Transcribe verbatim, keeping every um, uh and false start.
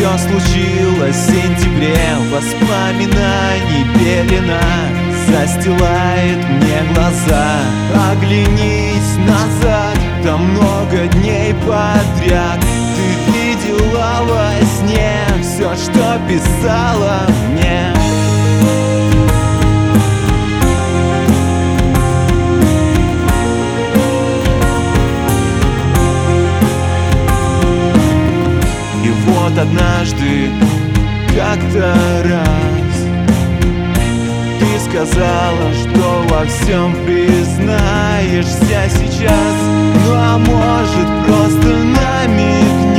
Все случилось в сентябре, воспоминаний пелена застилает мне глаза. Оглянись назад, там много дней подряд ты видела во сне все, что писала мне. И вот однажды, как-то раз, ты сказала, что во всем признаешься сейчас. Ну а может, просто намекни